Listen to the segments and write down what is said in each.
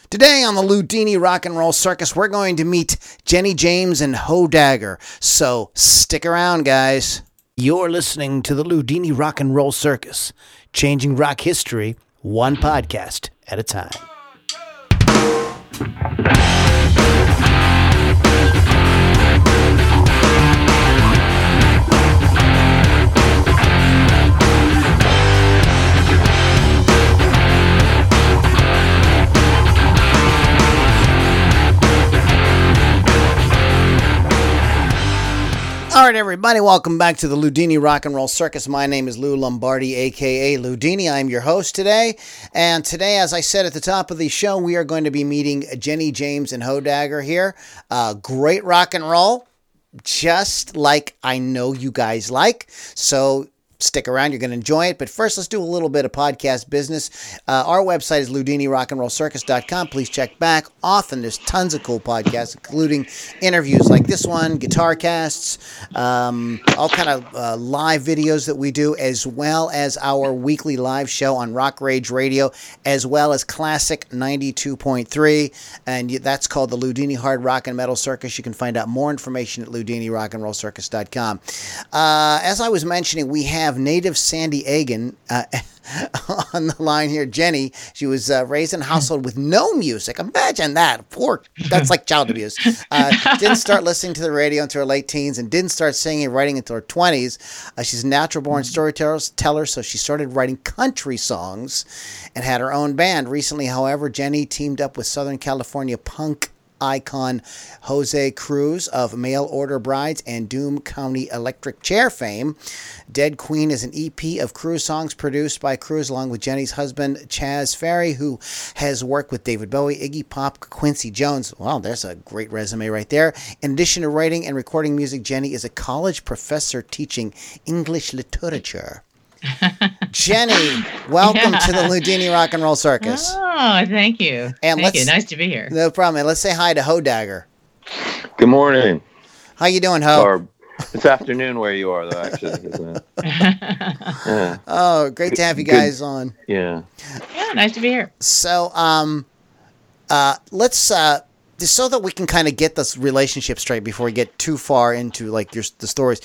Today on the Ludini Rock and Roll Circus, we're going to meet Jenny James and Ho Dagger. So stick around, guys. You're listening to the Ludini Rock and Roll Circus, changing rock history one podcast at a time. All right, everybody, welcome back to the Ludini Rock and Roll Circus. My name is Lou Lombardi, a.k.a. Ludini. I'm your host today. And today, as I said at the top of the show, we are going to be meeting Jenny James and Ho Dagger here. Great rock and roll, just like I know you guys like. So stick around. You're going to enjoy it. But first, let's do a little bit of podcast business. Our website is LudiniRockandRollCircus.com. Please check back. Often there's tons of cool podcasts, including interviews like this one, guitar casts, all kind of live videos that we do, as well as our weekly live show on Rock Rage Radio, as well as Classic 92.3. And that's called the Ludini Hard Rock and Metal Circus. You can find out more information at LudiniRockandRollCircus.com. As I was mentioning, we have native Sandy Egan on the line here. Jenny, she was raised in a household with no music. Imagine that. That's like child abuse. Didn't start listening to the radio until her late teens and didn't start singing and writing until her 20s. She's a natural-born storyteller, so she started writing country songs and had her own band. Recently, however, Jenny teamed up with Southern California punk icon Jose Cruz of Mail Order Brides and Doom County Electric Chair fame. Dead Queen is an EP of Cruz songs produced by Cruz along with Jenny's husband Chaz Ferry, who has worked with David Bowie, Iggy Pop, Quincy Jones. Wow, there's a great resume right there. In addition to writing and recording music, Jenny is a college professor teaching English literature. Jenny, welcome to the Ludini Rock and Roll Circus. Oh, thank you. And thank you. Nice to be here. No problem. And let's say hi to Ho Dagger. Good morning. How you doing, Ho? Or it's afternoon where you are, though, actually. Isn't it? Yeah. Oh, great to have you guys on. Yeah. Yeah, nice to be here. So, let's just so that we can kind of get this relationship straight before we get too far into like the stories.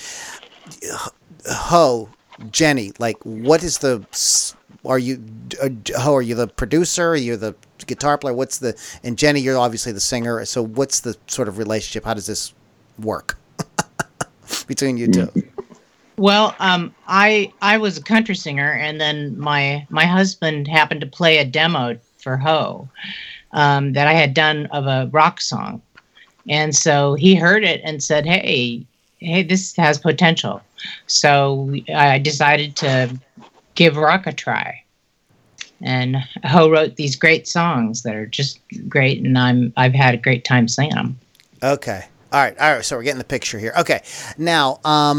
Ho, Jenny, like, what is are you the producer? Are you the guitar player? And Jenny, you're obviously the singer. So what's the sort of relationship? How does this work between you two? Well, I was a country singer, and then my husband happened to play a demo for Ho that I had done of a rock song. And so he heard it and said, hey, this has potential. So I decided to give rock a try. And Ho wrote these great songs that are just great, and I've had a great time singing them. Okay. All right. So we're getting the picture here. Okay. Now,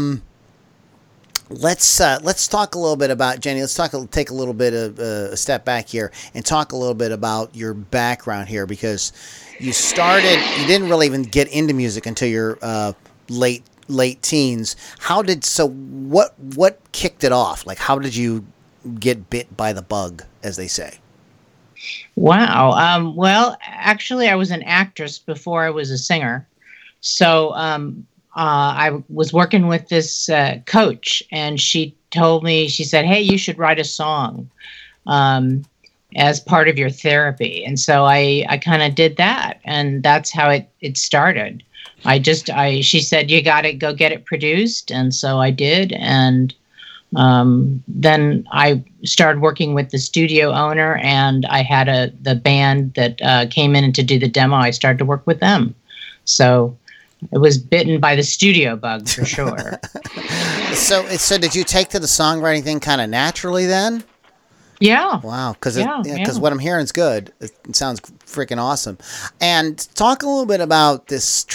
let's talk a little bit about Jenny. Take a little bit of a step back here and talk a little bit about your background here, because you didn't really even get into music until your late teens. What kicked it off? Like, how did you get bit by the bug, as they say? Wow. Well, actually, I was an actress before I was a singer. So I was working with this coach, and she told me, she said, hey, you should write a song as part of your therapy. And so I kind of did that, and that's how it started. She said, you got to go get it produced. And so I did. And then I started working with the studio owner, and I had the band that came in to do the demo. I started to work with them. So it was bitten by the studio bug for sure. So did you take to the songwriting thing kind of naturally then? Yeah. Wow. Because what I'm hearing is good. It sounds freaking awesome. And talk a little bit about this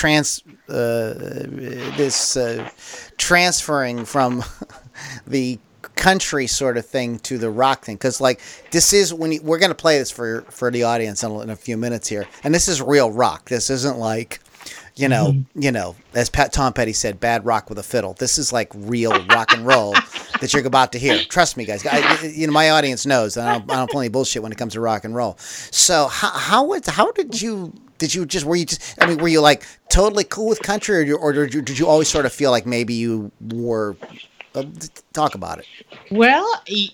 transferring from the country sort of thing to the rock thing. Because like this is we're going to play this for the audience in a few minutes here. And this is real rock. This isn't like as Tom Petty said, bad rock with a fiddle. This is like real rock and roll that you're about to hear. Trust me, guys. My audience knows I don't pull any bullshit when it comes to rock and roll. So how did you were you like totally cool with country, or did you always sort of feel like maybe you were? Talk about it. Well,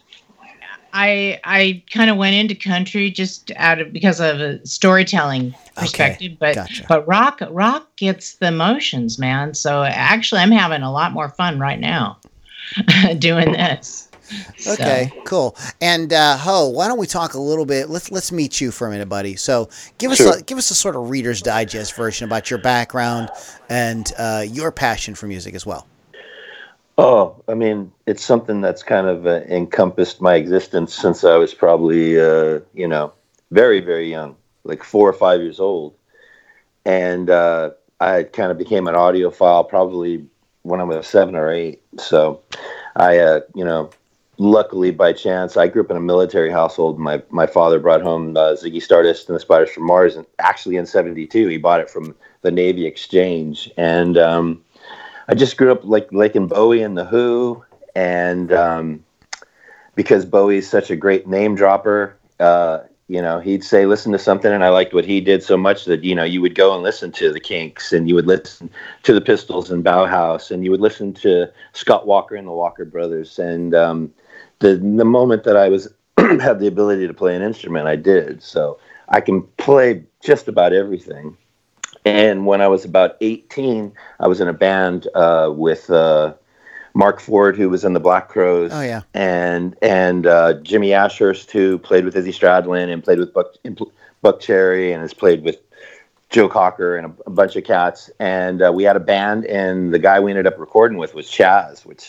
I kind of went into country just because of a storytelling perspective, but rock gets the emotions, man. So actually, I'm having a lot more fun right now doing this. Okay, cool. And Ho, why don't we talk a little bit? Let's meet you for a minute, buddy. So give us a sort of Reader's Digest version about your background and your passion for music as well. Oh, I mean, it's something that's kind of encompassed my existence since I was probably, very, very young, like 4 or 5 years old. And I kind of became an audiophile probably when I was 7 or 8. So I, luckily by chance, I grew up in a military household. My father brought home Ziggy Stardust and the Spiders from Mars, and actually in '72, he bought it from the Navy Exchange. And I just grew up liking Bowie and The Who, and because Bowie's such a great name dropper, he'd say, listen to something, and I liked what he did so much that, you would go and listen to the Kinks, and you would listen to the Pistols and Bauhaus, and you would listen to Scott Walker and the Walker Brothers, and the moment that I was had the ability to play an instrument, I did. So I can play just about everything. And when I was about 18, I was in a band with Mark Ford, who was in the Black Crowes. Oh, yeah. And Jimmy Ashurst, who played with Izzy Stradlin and played with Buck Cherry and has played with Joe Cocker and a bunch of cats. And we had a band, and the guy we ended up recording with was Chaz, which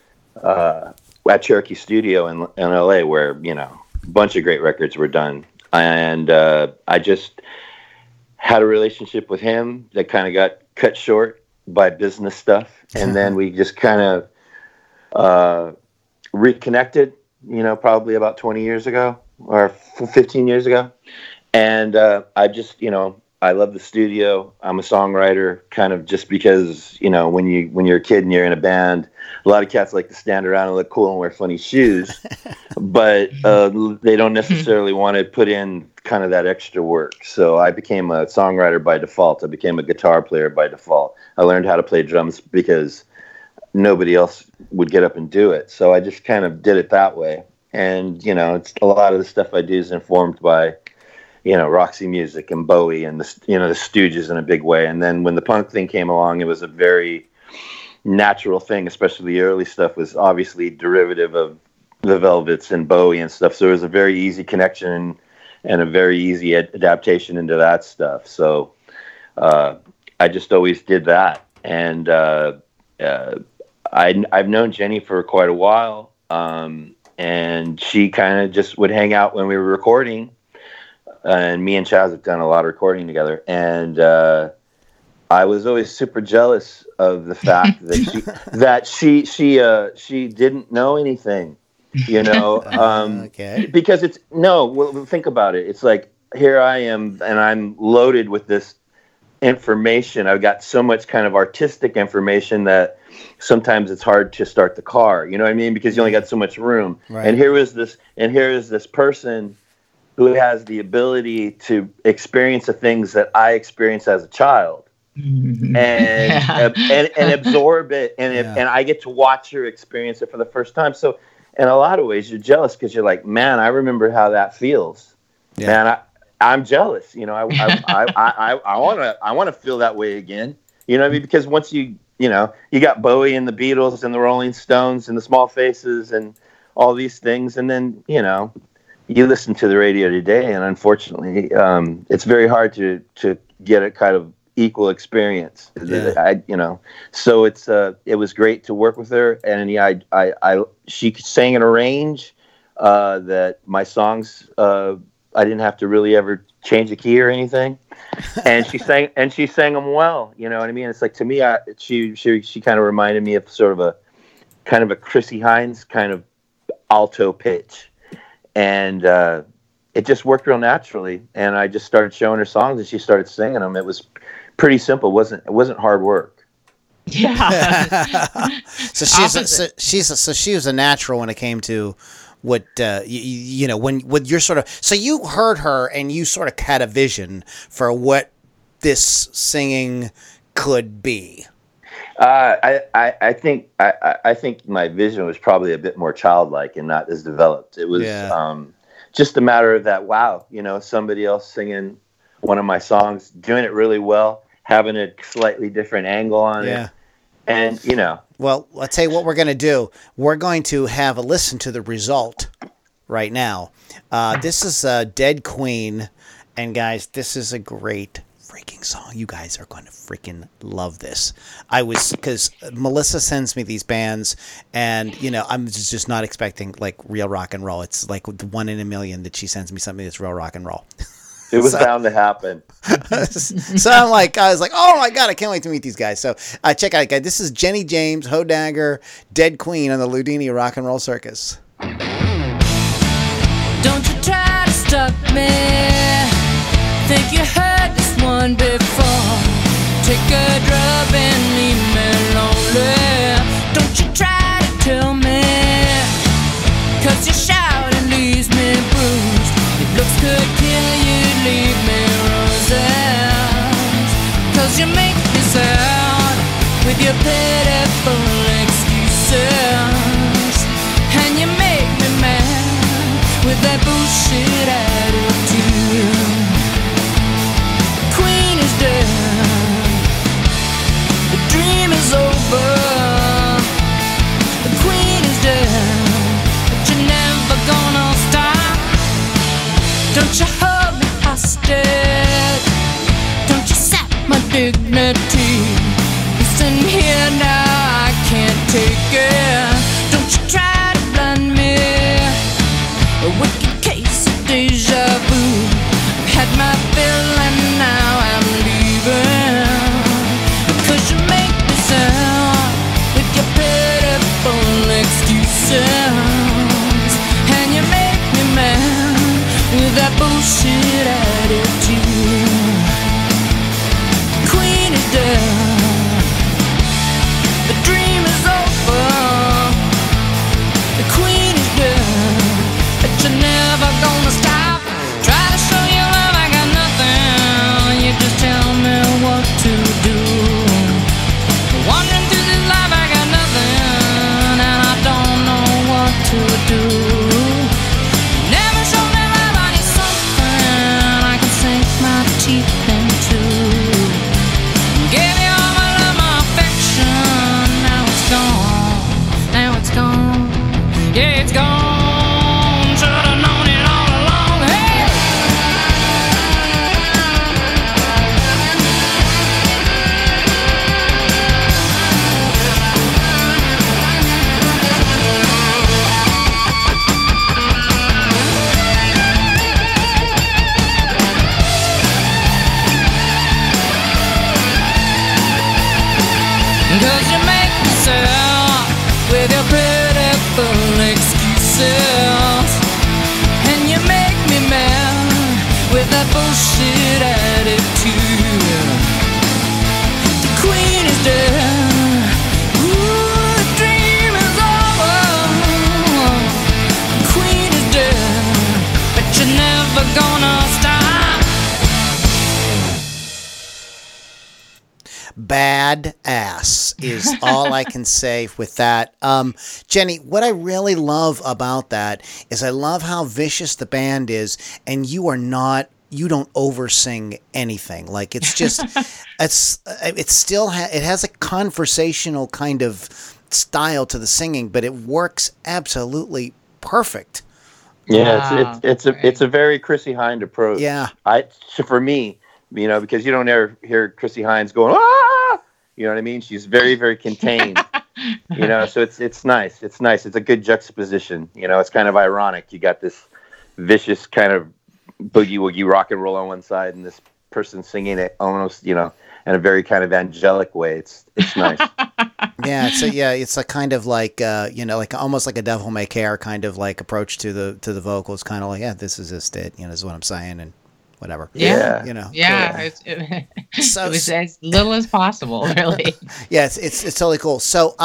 at Cherokee Studio in LA, where, a bunch of great records were done. And I just had a relationship with him that kind of got cut short by business stuff. And then we just kind of reconnected, probably about 20 years ago or 15 years ago. And I just, I love the studio. I'm a songwriter kind of just because, when you're a kid and you're in a band, a lot of cats like to stand around and look cool and wear funny shoes, but they don't necessarily want to put in kind of that extra work. So I became a songwriter by default. I became a guitar player by default. I learned how to play drums because nobody else would get up and do it. So I just kind of did it that way. And, it's a lot of the stuff I do is informed by, Roxy Music and Bowie and the Stooges in a big way. And then when the punk thing came along, it was a very natural thing, especially the early stuff was obviously derivative of the Velvets and Bowie and stuff. So it was a very easy connection and a very easy adaptation into that stuff. So I just always did that. And I've known Jenny for quite a while. And she kind of just would hang out when we were recording. And me and Chaz have done a lot of recording together. And I was always super jealous of the fact that she didn't know anything, okay. Because think about it. It's like, here I am, and I'm loaded with this information. I've got so much kind of artistic information that sometimes it's hard to start the car. You know what I mean? Because you only got so much room. Right. And here is this person who has the ability to experience the things that I experienced as a child. and absorb it, and I get to watch her experience it for the first time. So in a lot of ways you're jealous because you're like, man, I remember how that feels. Yeah. Man, I'm jealous. I want to feel that way again. You know what I mean? Because once you got Bowie and the Beatles and the Rolling Stones and the Small Faces and all these things, and then you listen to the radio today, and unfortunately it's very hard to get a kind of equal experience. Yeah. So it was great to work with her, and she sang in a range that my songs I didn't have to really ever change a key or anything, and she sang them well. You know what I mean? It's like, to me, she kind of reminded me of sort of a kind of a Chrissie Hynde kind of alto pitch, and it just worked real naturally. And I just started showing her songs, and she started singing them. It was pretty simple. It wasn't hard work. Yeah. So she was a natural when it came to what you know, when you're sort of, so you heard her and you sort of had a vision for what this singing could be. I think my vision was probably a bit more childlike and not as developed. It was just a matter of that. Wow, you know, somebody else singing one of my songs, doing it really well, having a slightly different angle on it, and you know. Well, I'll tell you what we're going to do. We're going to have a listen to the result right now. This is Dead Queen, and guys, this is a great freaking song. You guys are going to freaking love this. Because Melissa sends me these bands, and you know, I'm just not expecting like real rock and roll. It's like the 1 in a million that she sends me something that's real rock and roll. It was bound to happen. So I was like, oh my God, I can't wait to meet these guys. So check out, guys. This is Jenny James, Hodager, Dead Queen on the Loudini Rock and Roll Circus. Don't you try to stop me. Think you heard this one before. Take a drug and leave me lonely. Don't you try to tell me. 'Cause your shouting leaves me bruised. Your looks could kill you, leave me roses. 'Cause you make me sad with your pitiful excuses. And you make me mad with that bullshit attitude. Queen is dead, the dream is over. The queen is dead, but you're never gonna stop. Don't you hold me hostage. Don't you sap my dignity. Listen here now, I can't take it. Don't you try to blind me. A wicked case of deja vu. I've had my fill and now I'm leaving. Because you make me sound with your pitiful excuses. And you make me mad with that bullshit attitude. Queen is dead, the dream is over. The queen is dead, but you're never gonna stop. Try to show you love, I got nothing. You just tell me what to do. Wandering through this life, I got nothing, and I don't know what to do. Never show me love, I need something I can sink my teeth into. Gave you all my love, my affection. Now it's gone, now it's gone. Yeah, it's gone. Should've known it all along. Hey! Cause you make me sad with your pitiful excuses. And you make me mad with that bullshit attitude. The queen is dead. Ooh, the dream is over. The queen is dead, but you're never gonna stop. Badass is all I can say with that. Jenny, what I really love about that is I love how vicious the band is, and you don't oversing anything. Like it's just, it has a conversational kind of style to the singing, but it works absolutely perfect. Yeah, it's a very Chrissie Hynde approach. Yeah, for me, you know, because you don't ever hear Chrissie Hynde going, ah! You know what I mean? She's very, very contained. You know, so it's nice. It's nice. It's a good juxtaposition. You know, it's kind of ironic. You got this vicious kind of boogie woogie rock and roll on one side, and this person singing it almost, you know, in a very kind of angelic way. It's nice. It's a kind of like you know, like almost like a Devil May Care kind of like approach to the vocals. Kind of like, yeah, this is just it. You know, is what I'm saying, and whatever. Yeah. You know. Yeah, Cool. So it was as little as possible, really. yeah, it's totally cool. So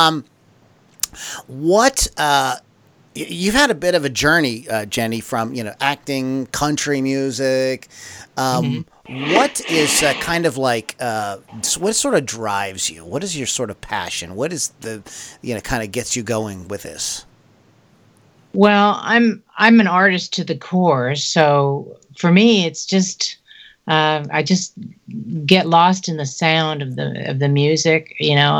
what you've had a bit of a journey, Jenny, from acting, country music. What is kind of like what sort of drives you? What is your sort of passion? What is the kind of gets you going with this? Well, I'm an artist to the core, so for me, it's just I just get lost in the sound of the music.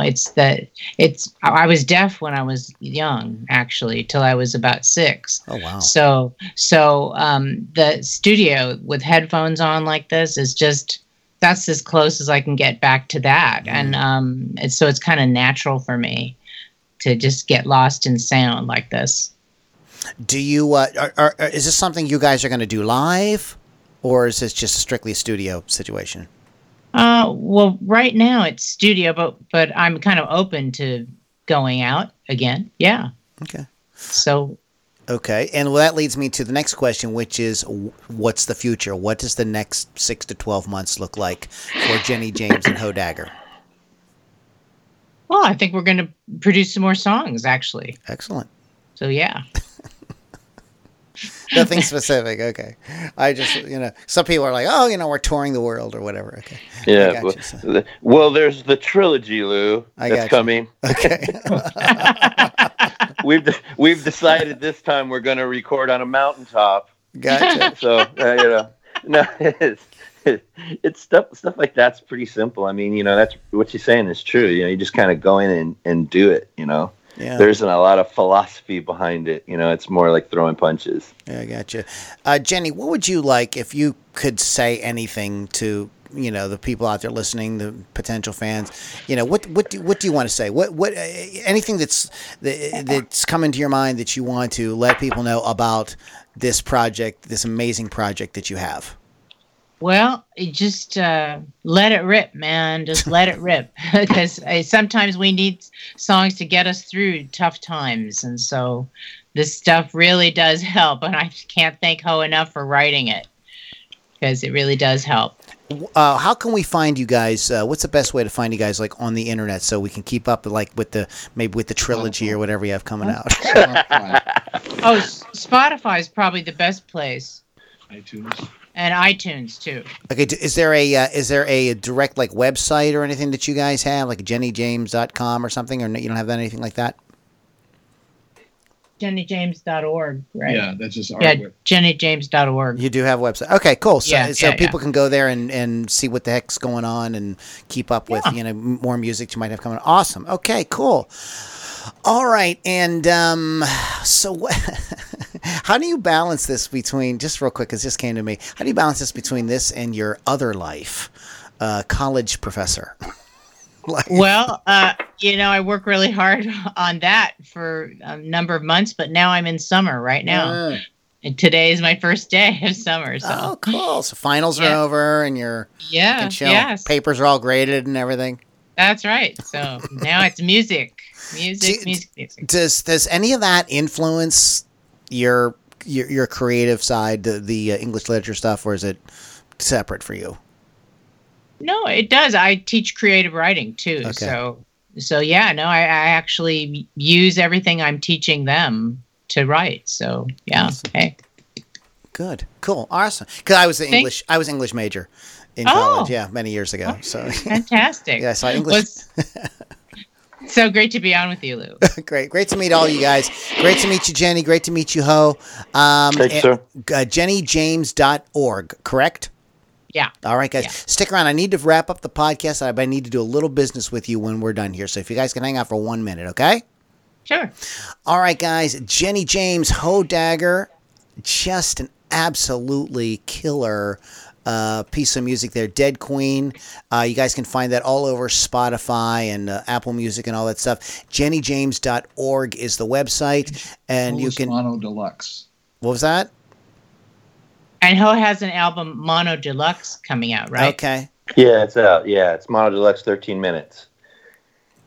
I was deaf when I was young, actually, till I was about 6. Oh wow! So the studio with headphones on like this is that's as close as I can get back to that, and it's kind of natural for me to just get lost in sound like this. Do you is this something you guys are going to do live, or is this just strictly a studio situation? Well, right now it's studio, but I'm kind of open to going out again. Yeah. Okay. So. Okay, and that leads me to the next question, which is, what's the future? What does the next 6 to 12 months look like for Jenny James and Hodager? Well, I think we're going to produce some more songs, actually. Excellent. So, yeah. Nothing specific. Okay. I just, some people are like, oh, we're touring the world or whatever. Okay. Yeah. Well, there's the trilogy, Lou, that's coming. Okay. We've decided this time we're going to record on a mountaintop. Gotcha. So, no, it's stuff like that's pretty simple. I mean, that's what you're saying is true. You just kind of go in and do it, Yeah. There isn't a lot of philosophy behind it. It's more like throwing punches. Yeah, I gotcha. Jenny, what would you like if you could say anything to, the people out there listening, the potential fans? What do you want to say? What anything that's come into your mind that you want to let people know about this project, this amazing project that you have? Well, just let it rip, man. Just let it rip. Because sometimes we need songs to get us through tough times. And so this stuff really does help. And I can't thank Ho enough for writing it, because it really does help. How can we find you guys? What's the best way to find you guys, like on the internet, so we can keep up with the trilogy or whatever you have coming out? Spotify is probably the best place. iTunes. And iTunes too. Okay, is there a direct website or anything that you guys have, like jennyjames.com or something, or you don't have anything like that? JennyJames.org, right? Yeah, that's just our web. JennyJames.org. You do have a website. Okay, cool. So people yeah. can go there and see what the heck's going on and keep up with more music you might have coming. Awesome. Okay, cool. All right, and so what? How do you balance this between, just real quick, because this came to me, how do you balance this between this and your other life, college professor? Well, I work really hard on that for a number of months, but now I'm in summer right now. And today is my first day of summer. So. Oh, cool. So finals are over and you're yes. Papers are all graded and everything. That's right. So now it's music. Music. Does any of that influence your creative side, the English literature stuff, or is it separate for you? No, it does. I teach creative writing too. Okay. So yeah, no, I actually use everything I'm teaching them to write. So yeah. Awesome. Hey. Good. Cool. Awesome. Because I was English major in college, many years ago. So fantastic. Yeah, so English. So great to be on with you, Lou. Great to meet all you guys. Great to meet you, Jenny. Great to meet you, Ho. Thanks, sir. JennyJames.org, correct? Yeah. All right, guys. Yeah. Stick around. I need to wrap up the podcast. I need to do a little business with you when we're done here. So if you guys can hang out for 1 minute, okay? Sure. All right, guys. Jenny James, Hodager, just an absolutely killer piece of music there. Dead Queen. You guys can find that all over Spotify and Apple Music and all that stuff. JennyJames.org is the website. And you can... Mono Deluxe. What was that? And Ho has an album, Mono Deluxe, coming out, right? Okay. Yeah, it's out. Yeah, it's Mono Deluxe 13 minutes.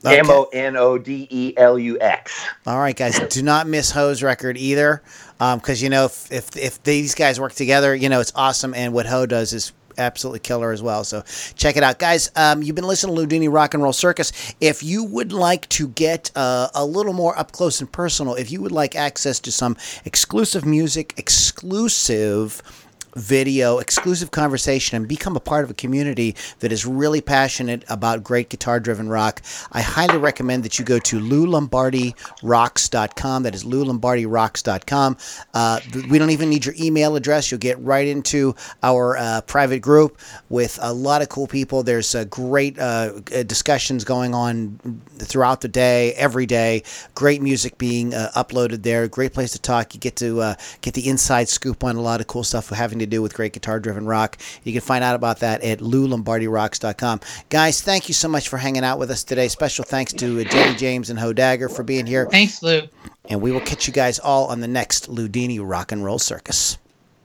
Okay. MONODELUX. All right, guys, do not miss Ho's record either, because if these guys work together, it's awesome, and what Ho does is absolutely killer as well. So check it out, guys. You've been listening to Loudini Rock and Roll Circus. If you would like to get a little more up close and personal, if you would like access to some exclusive music, exclusive video, exclusive conversation, and become a part of a community that is really passionate about great guitar-driven rock, I highly recommend that you go to LouLombardiRocks.com. That is LouLombardiRocks.com. We don't even need your email address. You'll get right into our private group with a lot of cool people. There's great discussions going on throughout the day, every day. Great music being uploaded there. Great place to talk. You get to get the inside scoop on a lot of cool stuff having to do with great guitar-driven rock. You can find out about that at LouLombardiRocks.com. Guys, thank you so much for hanging out with us today. Special thanks to Jenny James and Ho Dagger for being here. Thanks, Lou. And we will catch you guys all on the next Loudini Rock and Roll Circus.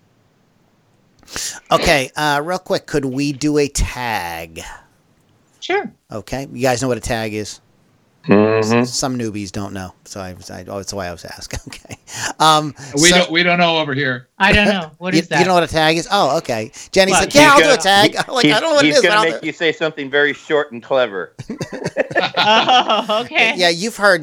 Okay, real quick, could we do a tag? Sure. Okay, you guys know what a tag is? Mm-hmm. Some newbies don't know, so that's why I was asking. Okay, We don't know over here. I don't know. What is that? You know what a tag is? Oh, okay. Jenny's What? like, yeah, I'll do a He's tag. I'm like, I don't know what it He's is. But going I'll to do make you say something very short and clever. Oh, okay. Yeah, you've heard,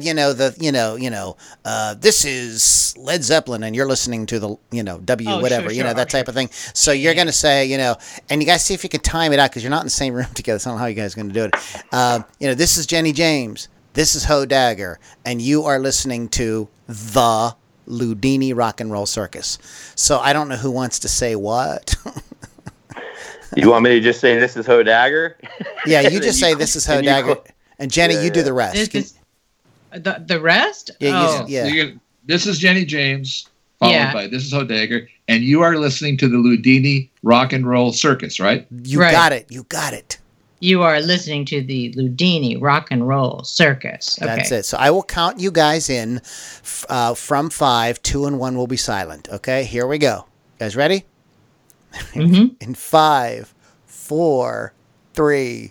this is Led Zeppelin, and you're listening to the, W Oh, whatever, sure, that type of thing. So you're going to say, and you guys see if you can time it out because you're not in the same room together. So I don't know how you guys are going to do it. This is Jenny James. This is Ho Dagger, and you are listening to the Loudini Rock and Roll Circus. So I don't know who wants to say what. You want me to just say this is Ho Dagger? Yeah, you just say this is Ho Dagger, and Jenny, you do the rest. This is the rest? Yeah, Oh. yeah. This is Jenny James, followed Yeah. by This is Ho Dagger, and you are listening to the Loudini Rock and Roll Circus, right? You Right. got it. You got it. You are listening to the Loudini Rock and Roll Circus. Okay. That's it. So I will count you guys in from 5. 2 and 1 will be silent. Okay, here we go. You guys ready? Mm-hmm. In 5, 4, 3.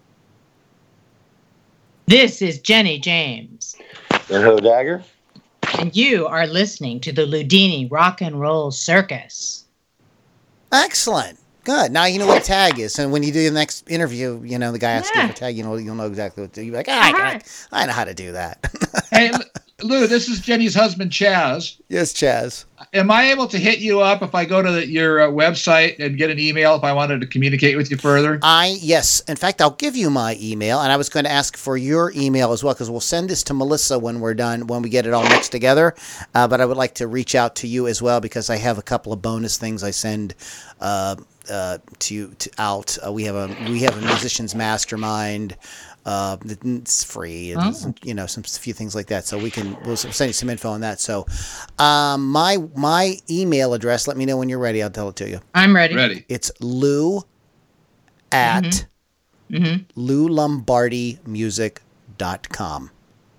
This is Jenny James, And Ho Dagger? and you are listening to the Loudini Rock and Roll Circus. Excellent. Good. Now you know what a tag is. And when you do the next interview, the guy asks you Yeah. for a tag, you'll know exactly what to do. You'll be like, I know how to do that. Hey, Lou, this is Jenny's husband, Chaz. Yes, Chaz. Am I able to hit you up if I go to your website and get an email if I wanted to communicate with you further? Yes. In fact, I'll give you my email, and I was going to ask for your email as well because we'll send this to Melissa when we're done, when we get it all mixed together. But I would like to reach out to you as well because I have a couple of bonus things I send out. We have a musicians mastermind. It's free, and some few things like that. So we'll send you some info on that. So, my email address. Let me know when you're ready. I'll tell it to you. I'm ready. Ready. It's Lou at LouLombardimusic.com.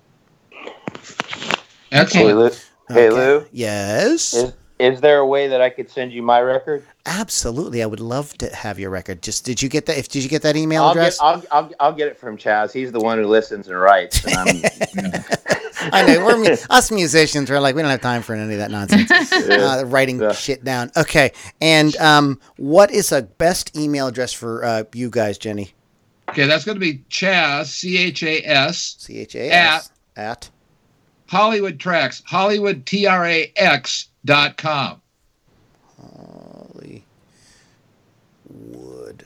Hey, Excellent. Lou. Hey, Lou. Yes. Is there a way that I could send you my record? Absolutely. I would love to have your record. Did you get that? Did you get that email I'll address? I'll get it from Chaz. He's the one who listens and writes. And I know. Us musicians, we're like, we don't have time for any of that nonsense. Writing shit down. Okay. And what is a best email address for you guys, Jenny? Okay, that's going to be Chaz, C-H-A-S, C-H-A-S. At Hollywood Tracks, HollywoodTrax.com. Hollywood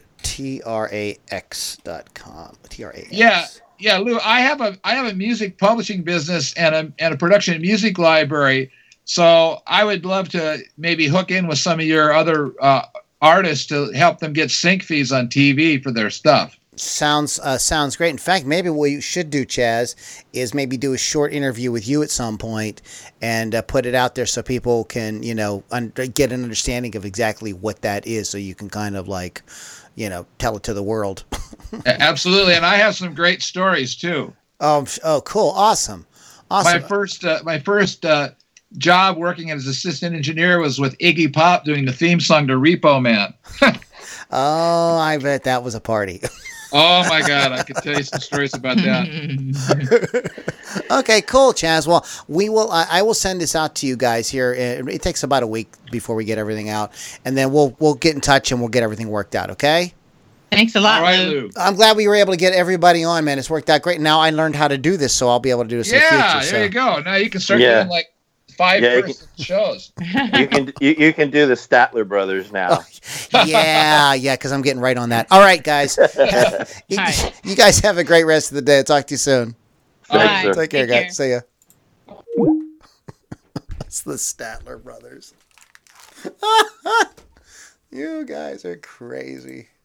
TRAX.com. TRAX. Yeah, Lou. I have a music publishing business and a production and music library. So I would love to maybe hook in with some of your other artists to help them get sync fees on TV for their stuff. Sounds great. In fact, maybe what you should do, Chaz, is maybe do a short interview with you at some point and put it out there so people can, get an understanding of exactly what that is, so you can kind of tell it to the world. Absolutely, and I have some great stories too. Oh, cool, awesome. My first job working as assistant engineer was with Iggy Pop doing the theme song to Repo Man. Oh, I bet that was a party. Oh my God, I could tell you some stories about that. Okay, cool, Chaz. Well, we will. I will send this out to you guys here. It takes about a week before we get everything out, and then we'll get in touch and we'll get everything worked out. Okay. Thanks a lot, All right, Lou. Lou. I'm glad we were able to get everybody on, man. It's worked out great. Now I learned how to do this, so I'll be able to do this in the Yeah, future. there you go. Now you can start Yeah. doing like 5-person shows. You can do the Statler brothers now. Yeah, because I'm getting right on that. All right, guys. you, Hi. you guys have a great rest of the day. I'll talk to you soon. Thanks, Bye. sir. Take care, Take guys. See ya. It's the Statler brothers. You guys are crazy.